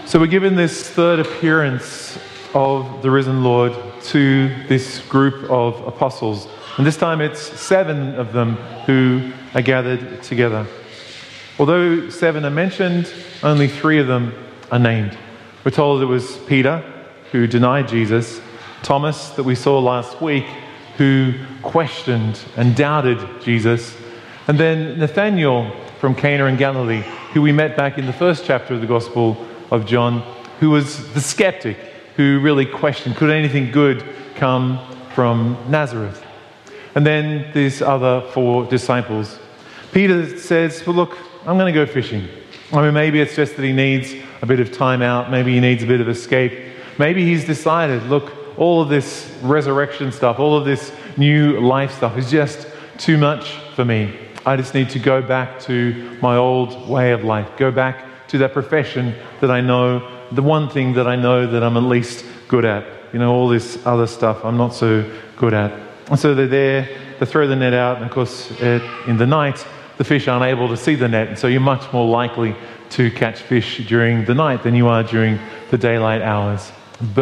So we're given this third appearance of the risen Lord to this group of apostles. And this time it's 7 of them who are gathered together. Although 7 are mentioned, only 3 of them are named. We're told it was Peter, who denied Jesus, Thomas, that we saw last week, who questioned and doubted Jesus, and then Nathanael from Cana in Galilee, who we met back in the first chapter of the Gospel of John, who was the skeptic, who really questioned, could anything good come from Nazareth? And then these other 4 disciples. Peter says, well, look, I'm going to go fishing. I mean, maybe it's just that he needs a bit of time out. Maybe he needs a bit of escape. Maybe he's decided, look, all of this resurrection stuff, all of this new life stuff is just too much for me. I just need to go back to my old way of life, go back to that profession that I know, the one thing that I know that I'm at least good at. You know, all this other stuff I'm not so good at. And so they're there, they throw the net out, and of course in the night the fish aren't able to see the net, and so you're much more likely to catch fish during the night than you are during the daylight hours.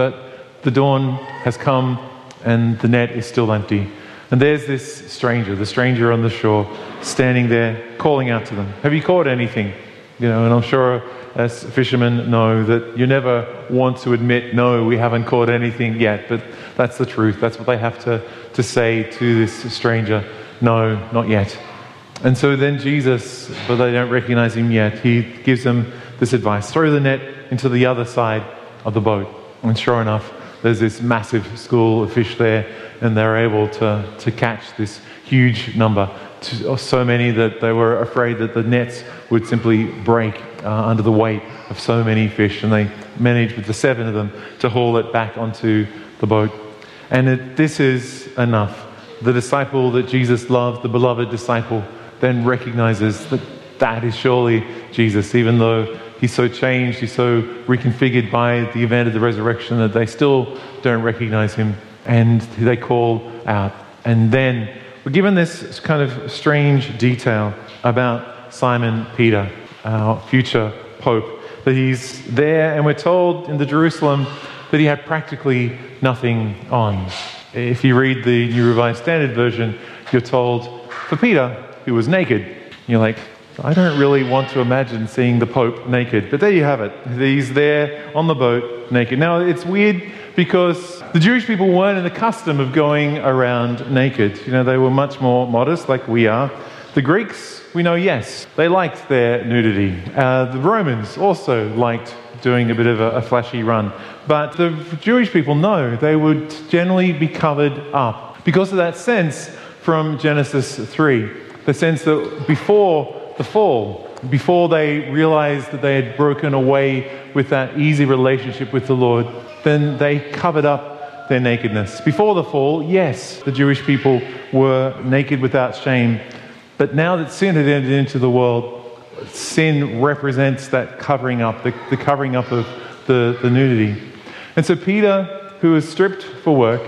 But the dawn has come and the net is still empty. And there's this stranger, the stranger on the shore, standing there calling out to them, have you caught anything? You know, and I'm sure as fishermen know that you never want to admit, no, we haven't caught anything yet, but that's the truth. That's what they have to say to this stranger. No, not yet. And so then Jesus, but they don't recognize him yet, he gives them this advice. Throw the net into the other side of the boat. And sure enough, there's this massive school of fish there, and they're able to catch this huge number. So many that they were afraid that the nets would simply break under the weight of so many fish, and they managed with the 7 of them to haul it back onto the boat. And this is enough. The disciple that Jesus loved, the beloved disciple, then recognizes that that is surely Jesus, even though he's so changed, he's so reconfigured by the event of the resurrection that they still don't recognize him, and they call out. And then we're given this kind of strange detail about Simon Peter, our future Pope, that he's there, and we're told in the Jerusalem that he had practically nothing on. If you read the New Revised Standard Version, you're told, for Peter, he was naked. You're like, I don't really want to imagine seeing the Pope naked. But there you have it. He's there on the boat naked. Now, it's weird because the Jewish people weren't in the custom of going around naked. You know, they were much more modest, like we are. The Greeks, we know, yes, they liked their nudity. The Romans also liked doing a bit of a flashy run. But the Jewish people, no, they would generally be covered up. Because of that sense from Genesis 3, the sense that before the fall, before they realized that they had broken away with that easy relationship with the Lord, then they covered up their nakedness. Before the fall, yes, the Jewish people were naked without shame. But now that sin had entered into the world, sin represents that covering up, the covering up of the nudity. And so Peter, who is stripped for work,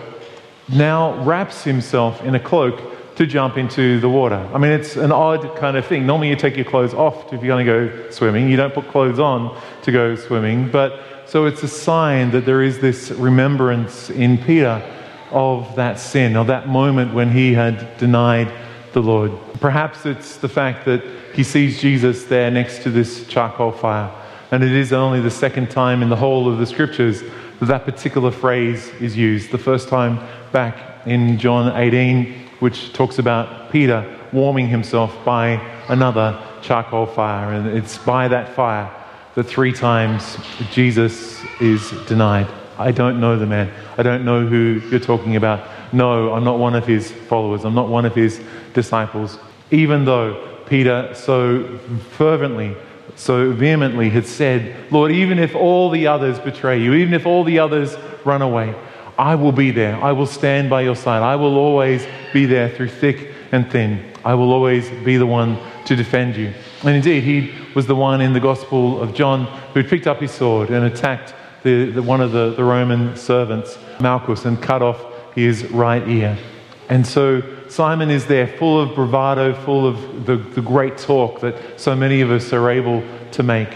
now wraps himself in a cloak to jump into the water. I mean, it's an odd kind of thing. Normally you take your clothes off if you're going to go swimming. You don't put clothes on to go swimming. But so it's a sign that there is this remembrance in Peter of that sin, of that moment when he had denied the Lord. Perhaps it's the fact that he sees Jesus there next to this charcoal fire. And it is only the second time in the whole of the scriptures that that particular phrase is used. The first time back in John 18, which talks about Peter warming himself by another charcoal fire. And it's by that fire that 3 times Jesus is denied. I don't know the man. I don't know who you're talking about. No, I'm not one of his followers. I'm not one of his disciples. Even though Peter so fervently, so vehemently had said, Lord, even if all the others betray you, even if all the others run away, I will be there. I will stand by your side. I will always be there through thick and thin. I will always be the one to defend you. And indeed, he was the one in the Gospel of John who picked up his sword and attacked one of the Roman servants, Malchus, and cut off his right ear. And so Simon is there full of bravado, full of the great talk that so many of us are able to make.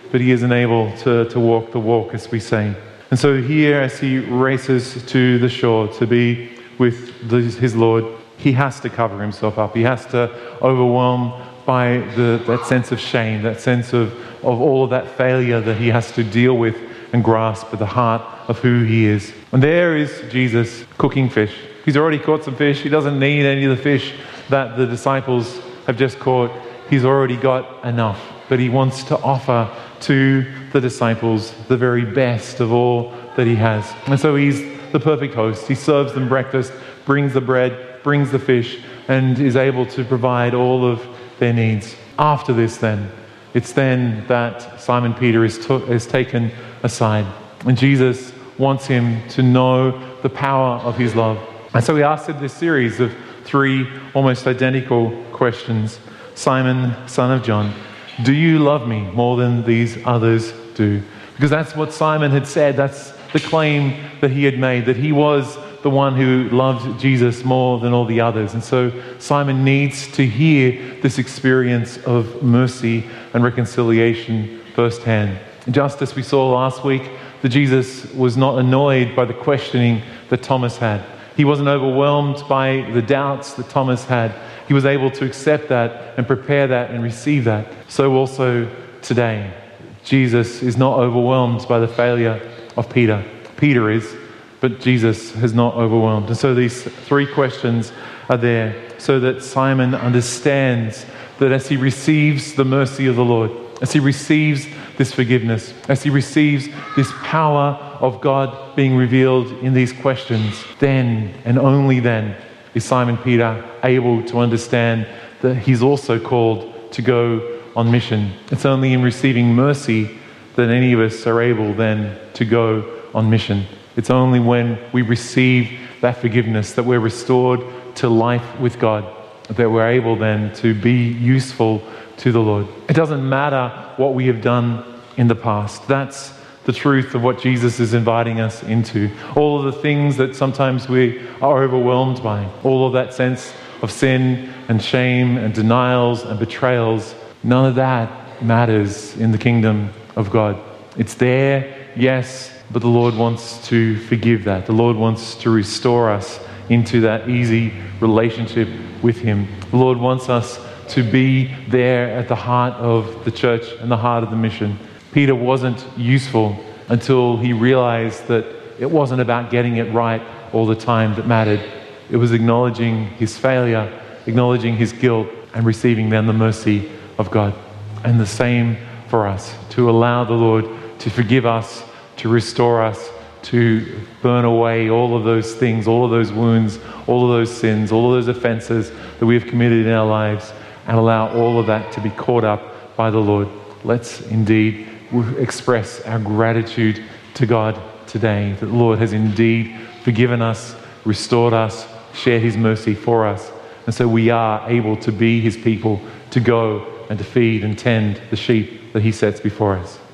but he isn't able to walk the walk, as we say. And so here, as he races to the shore to be with his Lord, he has to cover himself up. He has to overwhelm by that sense of shame, that sense of all of that failure that he has to deal with and grasp at the heart of who he is. And there is Jesus cooking fish. He's already caught some fish. He doesn't need any of the fish that the disciples have just caught. He's already got enough. But he wants to offer to the disciples the very best of all that he has. And so he's the perfect host. He serves them breakfast, brings the bread, brings the fish, and is able to provide all of their needs. After this then, it's then that Simon Peter is taken aside. And Jesus wants him to know the power of his love. And so we asked in this series of 3 almost identical questions. Simon, son of John, do you love me more than these others do? Because that's what Simon had said. That's the claim that he had made, that he was the one who loved Jesus more than all the others. And so Simon needs to hear this experience of mercy and reconciliation firsthand. Just as we saw last week, that Jesus was not annoyed by the questioning that Thomas had. He wasn't overwhelmed by the doubts that Thomas had. He was able to accept that and prepare that and receive that. So also today, Jesus is not overwhelmed by the failure of Peter. Peter is, but Jesus has not overwhelmed. And so these 3 questions are there so that Simon understands that as he receives the mercy of the Lord, as he receives this forgiveness, as he receives this power of God being revealed in these questions, then and only then is Simon Peter able to understand that he's also called to go on mission. It's only in receiving mercy that any of us are able then to go on mission. It's only when we receive that forgiveness that we're restored to life with God, that we're able then to be useful to the Lord. It doesn't matter what we have done in the past. That's the truth of what Jesus is inviting us into. All of the things that sometimes we are overwhelmed by, all of that sense of sin and shame and denials and betrayals, none of that matters in the kingdom of God. It's there, yes, but the Lord wants to forgive that. The Lord wants to restore us into that easy relationship with Him. The Lord wants us to be there at the heart of the church and the heart of the mission. Peter wasn't useful until he realized that it wasn't about getting it right all the time that mattered. It was acknowledging his failure, acknowledging his guilt, and receiving then the mercy of God. And the same for us, to allow the Lord to forgive us, to restore us, to burn away all of those things, all of those wounds, all of those sins, all of those offenses that we have committed in our lives, and allow all of that to be caught up by the Lord. Let's indeed express our gratitude to God today, that the Lord has indeed forgiven us, restored us, shared His mercy for us. And so we are able to be His people, to go and to feed and tend the sheep that He sets before us.